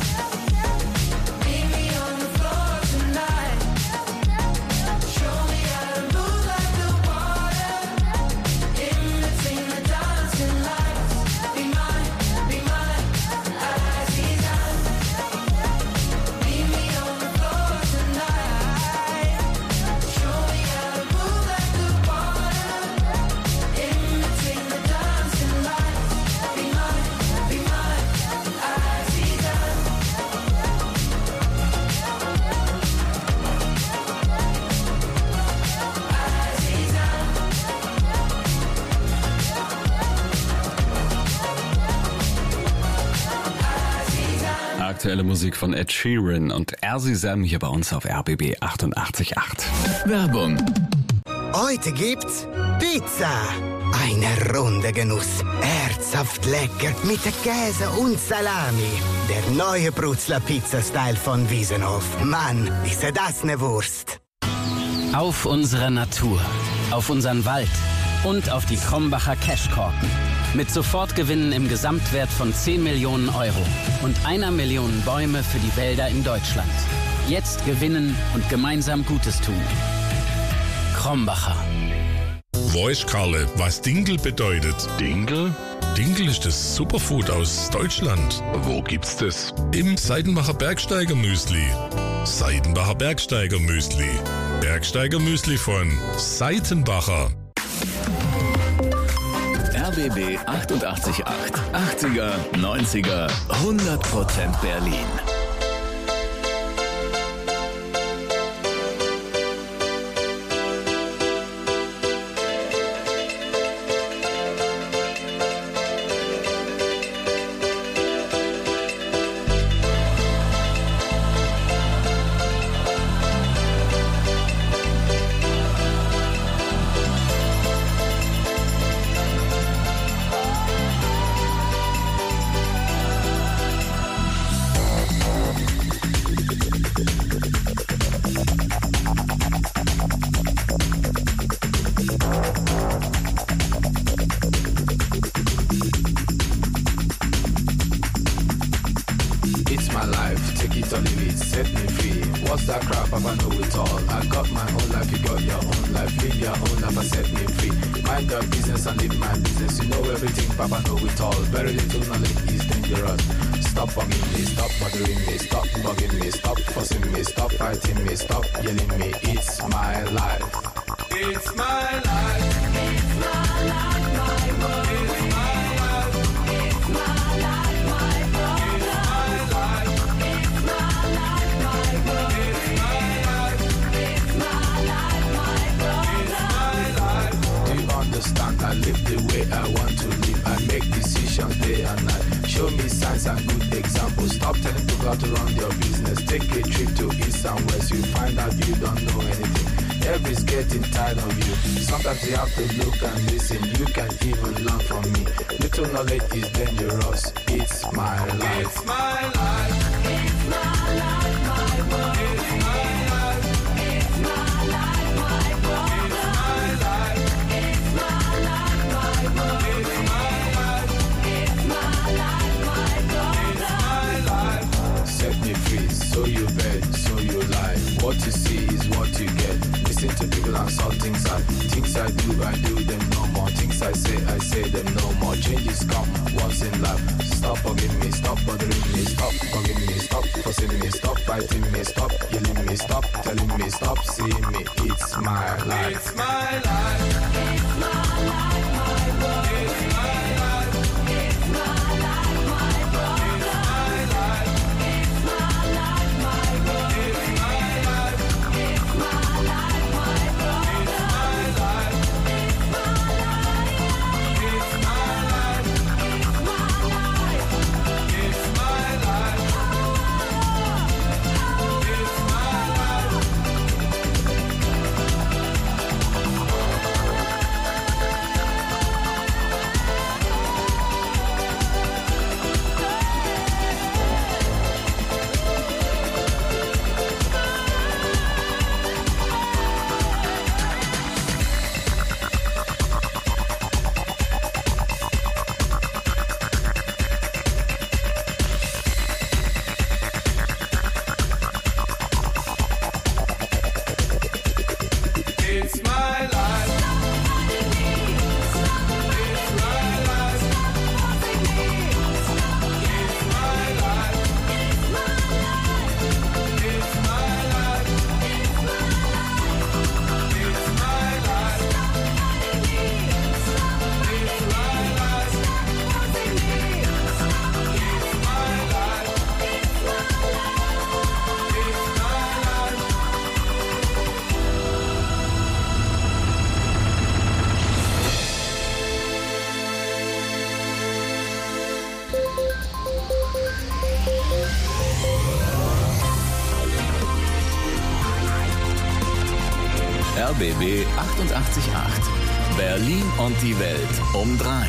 meet me on the floor tonight. Show me how to move like the water. In between the dancing lights. Be mine, be mine. Aziza, meet me on the floor tonight. Show me how to move like the water. In between the dancing lights. Be mine, be mine. Aziza. Aktuelle Musik von Ed Sheeran und Erzisem hier bei uns auf R B B achtundachtzig Komma acht. Werbung. Heute gibt's Pizza. Eine runde Genuss. Herzhaft lecker mit Käse und Salami. Der neue Brutzler Pizza-Style von Wiesenhof. Mann, ist das ne Wurst. Auf unsere Natur, auf unseren Wald und auf die Krombacher Cashkorken. Mit Sofortgewinnen im Gesamtwert von zehn Millionen Euro und einer Million Bäume für die Wälder in Deutschland. Jetzt gewinnen und gemeinsam Gutes tun. Krombacher. Weißt Karle, was Dinkel bedeutet? Dinkel? Dinkel ist das Superfood aus Deutschland. Wo gibt's das? Im Seidenbacher Bergsteiger Müsli. Seidenbacher Bergsteiger Müsli. Bergsteiger Müsli von Seitenbacher. R B B achtundachtzig Komma acht. achtziger, neunziger, hundert Prozent Berlin. What you see is what you get. Listen to people and saw things I, things I do, I do them no more changes come once in life. Stop forgiving me, stop bothering me, stop forgiving me, stop forcing me, stop fighting me, stop killing me, stop telling me, stop seeing me. It's my life. It's my life. It's my life, my world. It's my life. It's my life, my world. It's my life. It's my life, my world. It's my life. It's my life, my world. It's my life. It's my life. It's my life. It's my life. It's my life. It's my life. It's my life. It's my life. It's my life. It's my life. It's my life. It's my life. It's my life. It's my life. R B B achtundachtzig Komma acht. Berlin und die Welt um drei.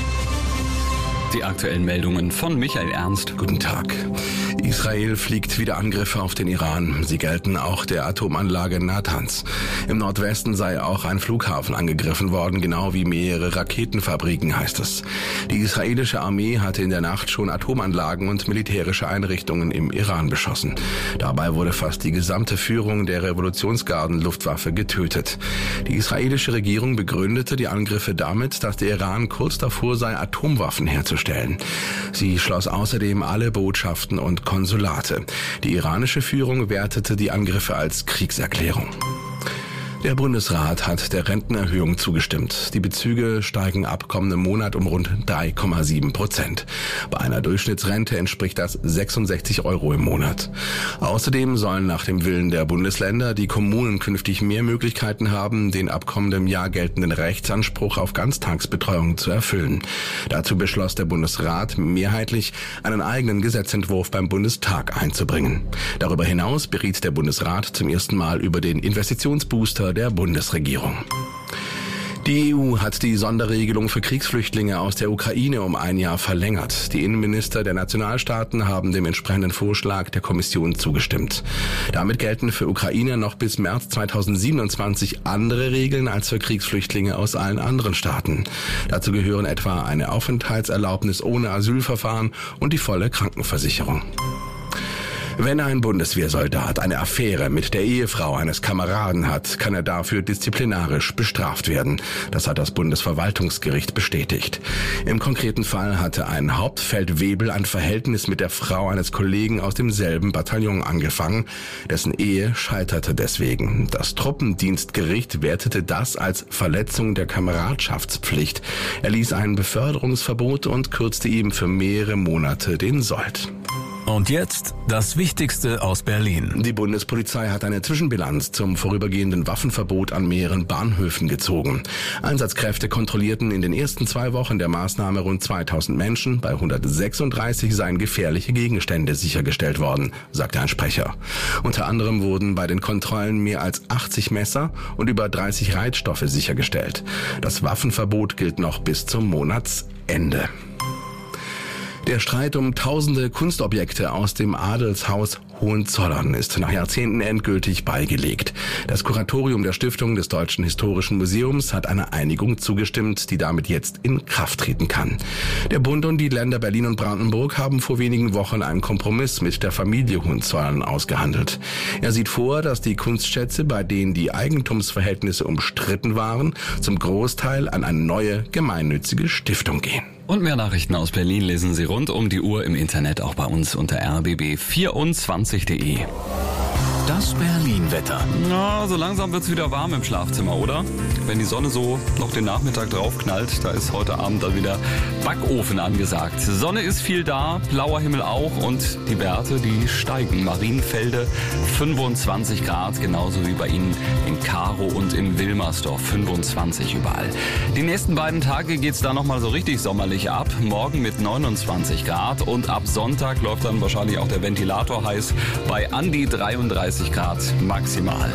Die aktuellen Meldungen von Michael Ernst. Guten Tag. Israel fliegt wieder Angriffe auf den Iran. Sie gelten auch der Atomanlage Natanz. Im Nordwesten sei auch ein Flughafen angegriffen worden, genau wie mehrere Raketenfabriken, heißt es. Die israelische Armee hatte in der Nacht schon Atomanlagen und militärische Einrichtungen im Iran beschossen. Dabei wurde fast die gesamte Führung der Revolutionsgarden-Luftwaffe getötet. Die israelische Regierung begründete die Angriffe damit, dass der Iran kurz davor sei, Atomwaffen herzustellen. Sie schloss außerdem alle Botschaften und Konsulate. Die iranische Führung wertete die Angriffe als Kriegserklärung. Der Bundesrat hat der Rentenerhöhung zugestimmt. Die Bezüge steigen ab kommendem Monat um rund drei Komma sieben Prozent. Bei einer Durchschnittsrente entspricht das sechsundsechzig Euro im Monat. Außerdem sollen nach dem Willen der Bundesländer die Kommunen künftig mehr Möglichkeiten haben, den ab kommendem Jahr geltenden Rechtsanspruch auf Ganztagsbetreuung zu erfüllen. Dazu beschloss der Bundesrat mehrheitlich, einen eigenen Gesetzentwurf beim Bundestag einzubringen. Darüber hinaus beriet der Bundesrat zum ersten Mal über den Investitionsbooster der Bundesregierung. Die E U hat die Sonderregelung für Kriegsflüchtlinge aus der Ukraine um ein Jahr verlängert. Die Innenminister der Nationalstaaten haben dem entsprechenden Vorschlag der Kommission zugestimmt. Damit gelten für Ukrainer noch bis März zweitausendsiebenundzwanzig andere Regeln als für Kriegsflüchtlinge aus allen anderen Staaten. Dazu gehören etwa eine Aufenthaltserlaubnis ohne Asylverfahren und die volle Krankenversicherung. Wenn ein Bundeswehrsoldat eine Affäre mit der Ehefrau eines Kameraden hat, kann er dafür disziplinarisch bestraft werden. Das hat das Bundesverwaltungsgericht bestätigt. Im konkreten Fall hatte ein Hauptfeldwebel ein Verhältnis mit der Frau eines Kollegen aus demselben Bataillon angefangen. Dessen Ehe scheiterte deswegen. Das Truppendienstgericht wertete das als Verletzung der Kameradschaftspflicht. Er ließ ein Beförderungsverbot und kürzte ihm für mehrere Monate den Sold. Und jetzt das Wichtigste aus Berlin. Die Bundespolizei hat eine Zwischenbilanz zum vorübergehenden Waffenverbot an mehreren Bahnhöfen gezogen. Einsatzkräfte kontrollierten in den ersten zwei Wochen der Maßnahme rund zweitausend Menschen. Bei hundertsechsunddreißig seien gefährliche Gegenstände sichergestellt worden, sagte ein Sprecher. Unter anderem wurden bei den Kontrollen mehr als achtzig Messer und über dreißig Reizstoffe sichergestellt. Das Waffenverbot gilt noch bis zum Monatsende. Der Streit um tausende Kunstobjekte aus dem Adelshaus Hohenzollern ist nach Jahrzehnten endgültig beigelegt. Das Kuratorium der Stiftung des Deutschen Historischen Museums hat einer Einigung zugestimmt, die damit jetzt in Kraft treten kann. Der Bund und die Länder Berlin und Brandenburg haben vor wenigen Wochen einen Kompromiss mit der Familie Hohenzollern ausgehandelt. Er sieht vor, dass die Kunstschätze, bei denen die Eigentumsverhältnisse umstritten waren, zum Großteil an eine neue gemeinnützige Stiftung gehen. Und mehr Nachrichten aus Berlin lesen Sie rund um die Uhr im Internet, auch bei uns unter r b b vierundzwanzig punkt de. Das Berlin-Wetter. Na, so langsam wird's wieder warm im Schlafzimmer, oder? Wenn die Sonne so noch den Nachmittag draufknallt, da ist heute Abend dann wieder Backofen angesagt. Sonne ist viel da, blauer Himmel auch und die Werte, die steigen. Marienfelde fünfundzwanzig Grad, genauso wie bei Ihnen in Karow und in Wilmersdorf, fünfundzwanzig überall. Die nächsten beiden Tage geht's da nochmal so richtig sommerlich ab. Morgen mit neunundzwanzig Grad und ab Sonntag läuft dann wahrscheinlich auch der Ventilator heiß bei an die dreiunddreißig Grad maximal.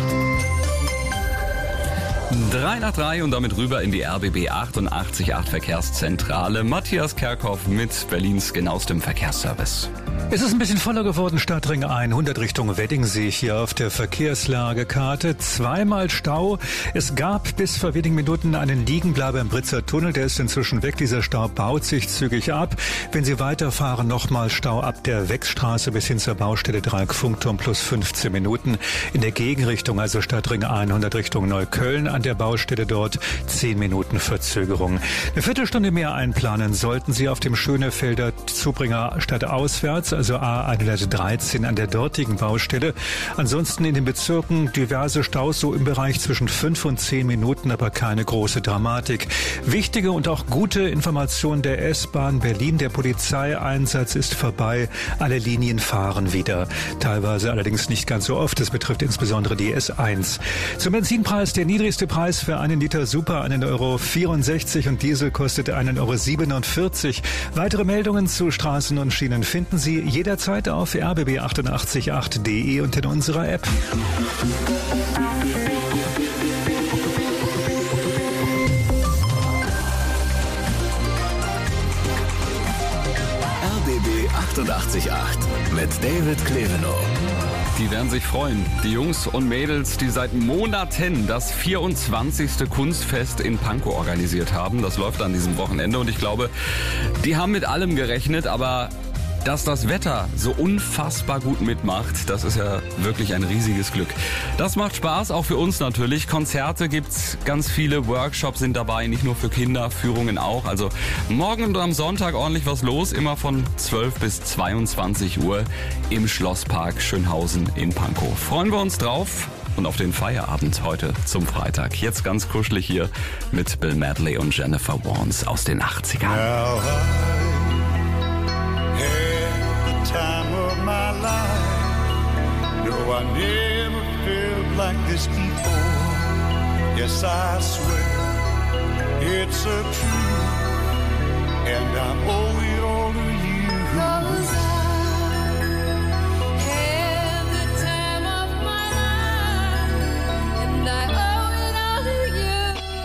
drei nach drei und damit rüber in die R B B achtundachtzig Komma acht Verkehrszentrale. Matthias Kerkhoff mit Berlins genauestem Verkehrsservice. Es ist ein bisschen voller geworden, Stadtring hundert Richtung Wedding sehe ich hier auf der Verkehrslagekarte. Zweimal Stau. Es gab bis vor wenigen Minuten einen Liegenbleiber im Britzer Tunnel. Der ist inzwischen weg. Dieser Stau baut sich zügig ab. Wenn Sie weiterfahren, nochmal Stau ab der Wechsstraße bis hin zur Baustelle Dreieck-Funkturm plus fünfzehn Minuten. In der Gegenrichtung, also Stadtring hundert Richtung Neukölln, an der Baustelle dort zehn Minuten Verzögerung. Eine Viertelstunde mehr einplanen sollten Sie auf dem Schönefelder Zubringer stadtauswärts, also A hundertdreizehn an der dortigen Baustelle. Ansonsten in den Bezirken diverse Staus, so im Bereich zwischen fünf und zehn Minuten, aber keine große Dramatik. Wichtige und auch gute Information der S-Bahn Berlin. Der Polizeieinsatz ist vorbei. Alle Linien fahren wieder. Teilweise allerdings nicht ganz so oft. Das betrifft insbesondere die S eins. Zum Benzinpreis: der niedrigste Preis für einen Liter Super einen Euro vierundsechzig und Diesel kostet einen Euro siebenundvierzig. Weitere Meldungen zu Straßen und Schienen finden Sie jederzeit auf r b b achtundachtzig Komma acht punkt de und in unserer App. R B B achtundachtzig Komma acht mit David Klevenow. Die werden sich freuen. Die Jungs und Mädels, die seit Monaten das vierundzwanzigste Kunstfest in Pankow organisiert haben. Das läuft an diesem Wochenende und ich glaube, die haben mit allem gerechnet, aber dass das Wetter so unfassbar gut mitmacht, das ist ja wirklich ein riesiges Glück. Das macht Spaß, auch für uns natürlich. Konzerte gibt's ganz viele, Workshops sind dabei, nicht nur für Kinder, Führungen auch. Also morgen und am Sonntag ordentlich was los, immer von zwölf bis zweiundzwanzig Uhr im Schlosspark Schönhausen in Pankow. Freuen wir uns drauf und auf den Feierabend heute zum Freitag. Jetzt ganz kuschelig hier mit Bill Medley und Jennifer Warnes aus den achtzigern. Now time of my life. No, I never felt like this before. Yes, I swear it's a truth, and I owe it all to you. 'Cause I had the time of my life, and I owe it all to you.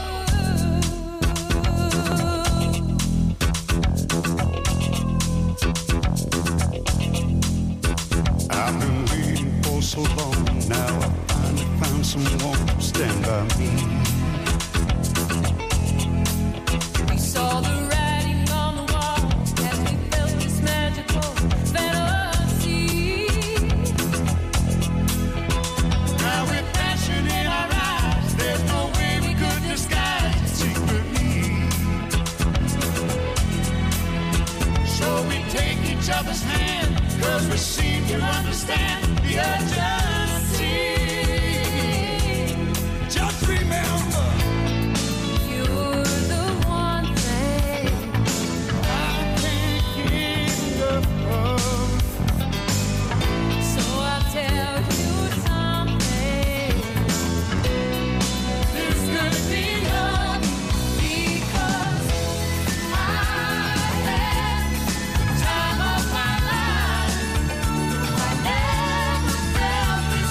I've been waiting for so long, now I finally found someone to stand by me. We saw the writing on the wall as we felt this magical fantasy. Now with passion in our eyes, there's no way we could disguise it secretly. So we take each other's hand, 'cause we seem to understand the urgency. Just remember, you're the one thing I can't get enough of. So I'll tell you something. This could be love, because I had the time of my life. I never felt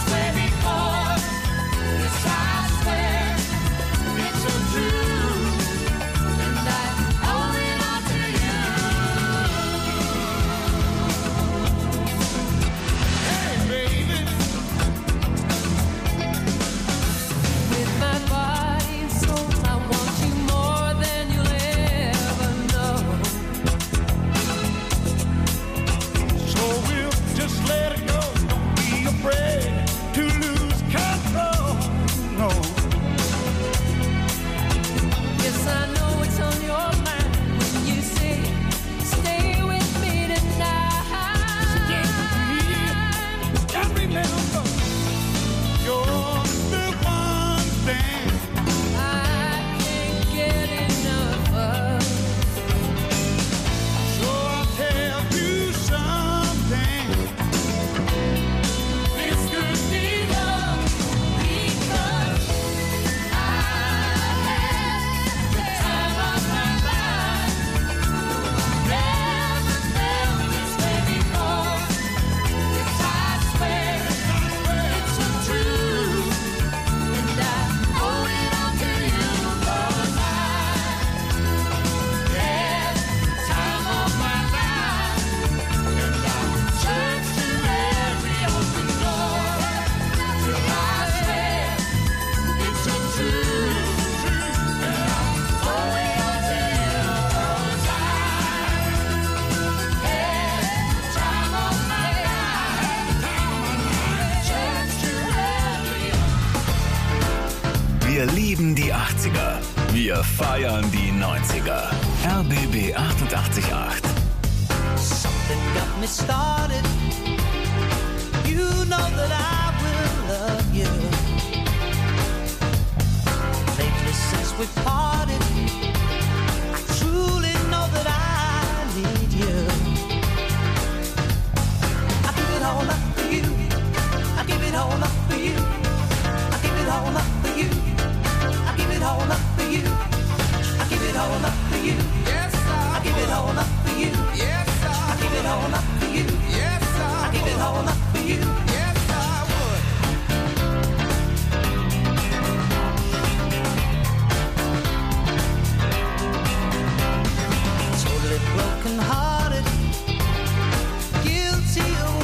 Wir feiern die neunziger. R B B achtundachtzig Komma acht. Something got me started. You know that I will love you. Lately since we parted, I truly know that I need you. I give it all up for you. I give it all up for you. I give it all up for you. I give it all up for you. I give it all up for you. Yes, I, I give it all up for you. Yes, I, I give it all up for you. Yes, I, I give it all up for you. Yes, I would. Totally broken heart.